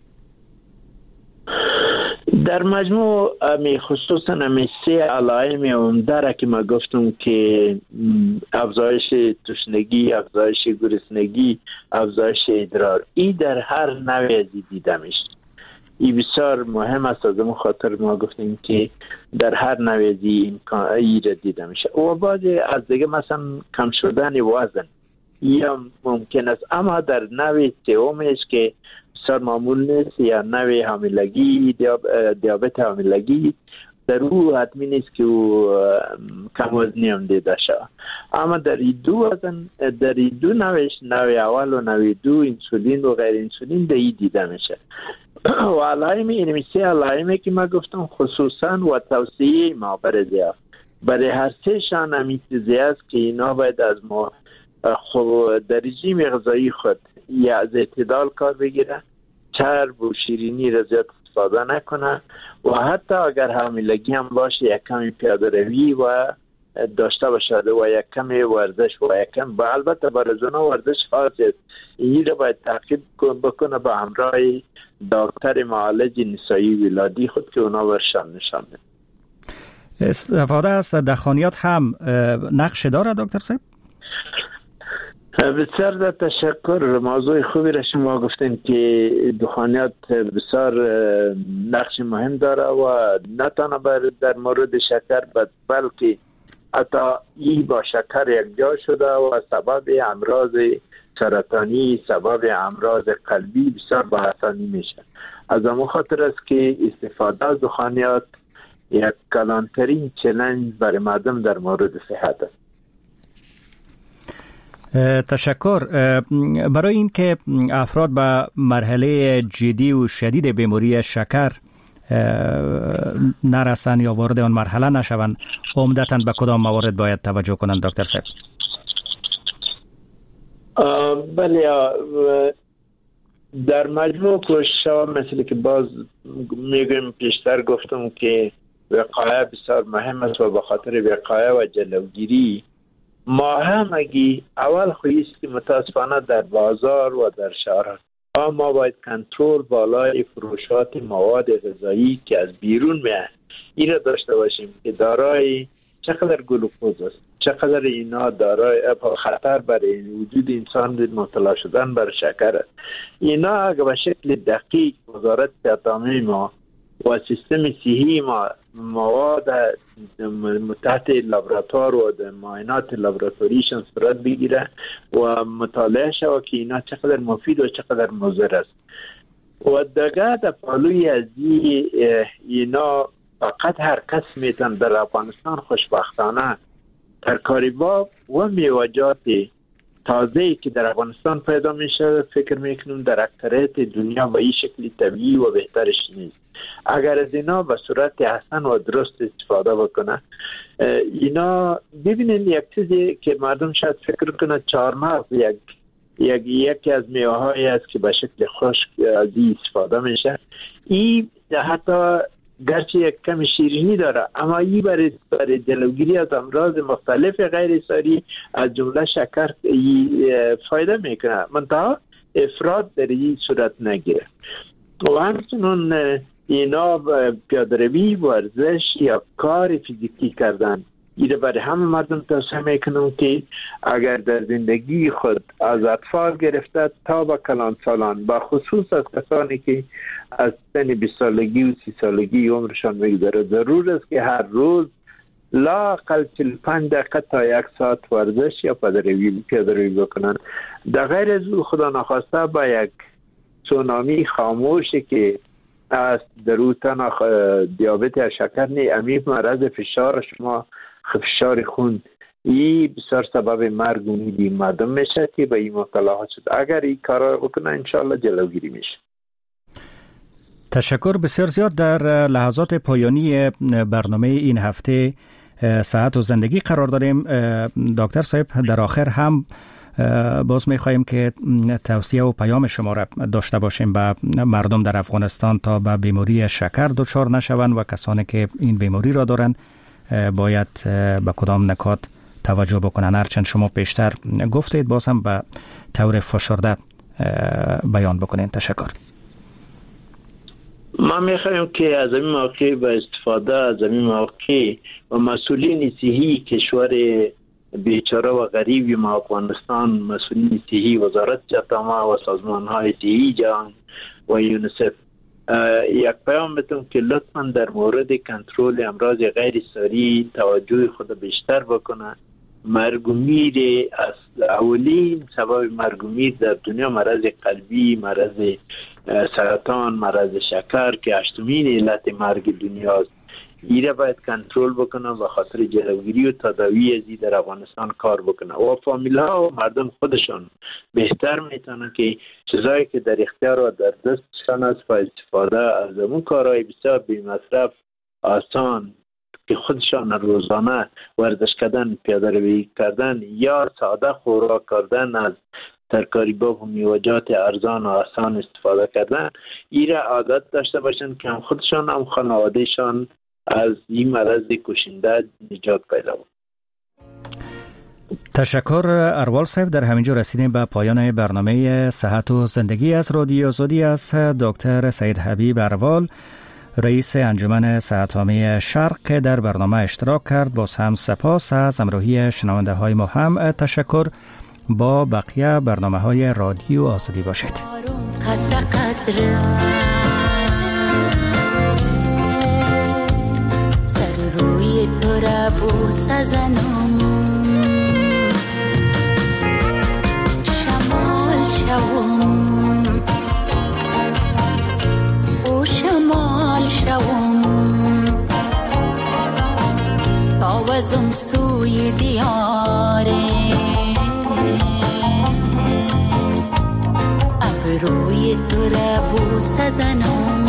در مجموع امی خصوصا امی سه علائم عمده را که ما گفتم که افزایش تشنگی، افزایش گرسنگی، افزایش ادرار، این در هر نوع دیده میشه. این بسیار مهم است، از اون خاطر ما گفتیم که در هر نوع ای را دیده میشه. و بعد از دیگه مثلا کم شدن وزن یا ممکن است، اما در نوع سومش که بسیار معمول نیست، یا نوع حاملگی، دیابت حاملگی در او حتمی نیست که او کم وزنی هم دیده شود. اما در این دو وزن، در این دو نوش، نوع اول و نوع دو، انسولین و غیر انسولین در این دیده میشه. و علائم این سه علائمی که ما گفتم خصوصا و توصیه ما برای زیاد برای هر سه شان امیتیزی است که اینا باید از ما در رژیم غذایی خود یا از اعتدال کار بگیره، چرب و شیرینی را زیاد استفاده نکنه و حتی اگر حاملگی هم باشه یک کمی پیاده روی و داشته باشد و یک کمی ورزش و یک کم با البته برای زنا ورزش خاص است. این را باید تعقیب بکنه با همراه دکتر معالج نسایی ولادی خود که اونا برشان نشان میده. استفاده از دخانیات هم نقش داره دکتر صاحب؟ بسیار تشکر، موضوع خوبی را شما گفتین که دخانیات بسیار نقش مهم داره و نه تنها در مورد شکر بلکه حتی ای با شکر یک جا شده و سبب امراض سرطانی، سبب امراض قلبی بسیار با آسانی میشه. از همون خاطر است که استفاده از دخانیات یک کلانترین چالش برای مردم در مورد صحت است. تشکر. برای اینکه افراد به مرحله جدی و شدید بیماری شکر نرسن یا وارد آن مرحله نشوند، عمدتاً به کدام موارد باید توجه کنند دکتر صاحب؟ بله، در مجموع کوشش‌ها مثل که باز میگم پیشتر گفتم که وقایع بسیار مهم است و به خاطر وقایع و جلوگیری ما هم اگه اول خویست که متاسفانه در بازار و در شهر ما باید کنترل بالای فروشات مواد غذایی که از بیرون میاد این را داشته باشیم که دارای چقدر گلوکوز است، چقدر اینا دارای خطر برای وجود انسان مبتلا شدن بر شکر است. اینا اگه به شکل دقیق وزارت صحت ما و سیستم صحی ما مواد تحت لابراتوار و معاینات لابراتوریشن صورت بگیره و مطالعه شود که اینا چقدر مفید و چقدر مضر است. و دیگه در پالوی از اینا فقط هر کس میتون در افغانستان خوشبختانه ترکاری‌ها و میوه‌جات تازه‌ای که در افغانستان پیدا میشه فکر میکنم در اکثریت دنیا به این شکلی طبیعی و بهترش نیست. اگر از اینا به صورت احسن و درست استفاده بکنه، اینا ببینید یک چیزی که مردم شاید فکر کنه چهارمغز یک یک یکی از میوه‌هایی است که به شکل خشک از این استفاده میشه. این حتی گرچه یک کم شیرینی داره اما این برای برای جلوگیری از امراض مختلف غیر ساری از جمله شکر فایده میکنه، منتها افراط در این صورت نگیره. و همچنین اینا پیاده‌روی، ورزش یا کار فیزیکی کردن این برای همه مردم توصیه میکنم که اگر در زندگی خود از اطفال گرفته تا به کلان سالان، با خصوص از کسانی که از سن بیست سالگی و سی سالگی عمرشان میگذره، ضرور است که هر روز لااقل چهل و پنج دقیقه تا یک ساعت ورزش یا پیاده‌روی بکنن. در غیر از او خدا نخواسته با یک سونامی خاموشی که از دروتن دیابت یا شکر نی امی مرض فشار شما فشار خون این بسیار سبب مرگ و میر مردم میشه که به این مبتلا شد. اگر این کارا بکنه انشالله جلوگیری میشه. تشکر بسیار زیاد. در لحظات پایانی برنامه این هفته صحت و زندگی قرار داریم. دکتر صاحب در آخر هم باز می‌خوایم که توصیه و پیام شما را داشته باشیم به مردم در افغانستان تا به بیماری شکر دچار نشوند و کسانی که این بیماری را دارند باید به کدام نکات توجه بکنن. هرچند شما پیشتر گفتید باز هم به طور فشرده بیان بکنین. تشکر. ما میخوایم که از این موقع به استفاده از این موقع و مسئولین صحی کشور بیچاره و غریبی ما افغانستان، مسئولین صحی وزارت جامعه و سازمان های صحی جهان و یونیسف یک پیام بتون که لطفاً در مورد کنترل امراض غیر ساری توجه خود بیشتر بکنه. مرگ و میر از اولین سبب مرگ و میر در دنیا مرض قلبی، مرض سرطان، مرض شکر که هشتمین علت مرگ دنیاست، ایره باید کنترل بکنه و خاطر جلوگیری و تداوی ازی در افغانستان کار بکنه و فامیل ها و مردم خودشان بهتر میتونن که چیزایی که در اختیار و در دستشان است و استفاده از اون کارهای بسیار بی مصرف آسان که خودشان روزانه ورزش کردن، پیاده روی کردن یا ساده خوراک کردن از ترکاری‌ها و میوه‌جات ارزان و آسان استفاده کردن، ایره عادت داشته باشن که هم خودشان هم خانوادهشان از این مرض کشنده نجات پیدا کنند. تشکر اروال صاحب. در همینجا رسیدیم به پایان برنامه صحت و زندگی از رادیو آزادی. از دکتر سید حبیب اروال، رئیس انجمن صحت‌عامه شرق که در برنامه اشتراک کرد، باز هم سپاس. از همراهی شنونده های ما هم تشکر. با بقیه برنامه های رادیو آزادی باشید. قطره قطره سر روی تو را بوس زنم، شمال شوم او شمال شوم تاوزم سوی دیاره، روی تو را بوس زنم.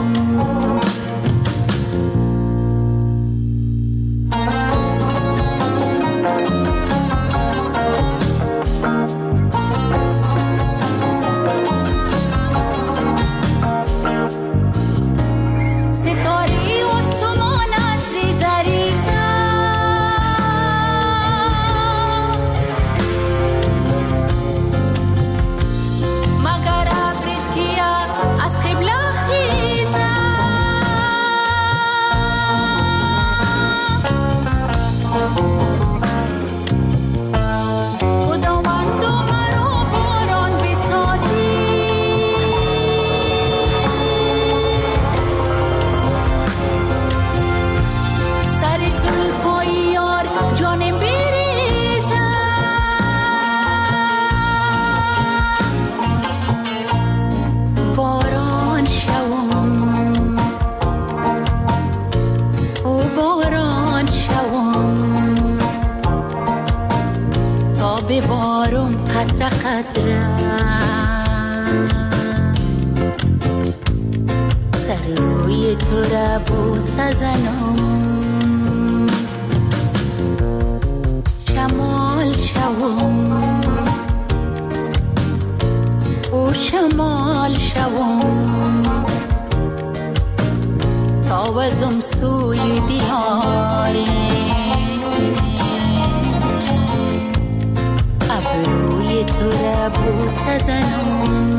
سر روی تو را بوس زنم، شمال شوم او شمال شوم تاوزم سوی دیاره، ابروی تو را بوس زنم.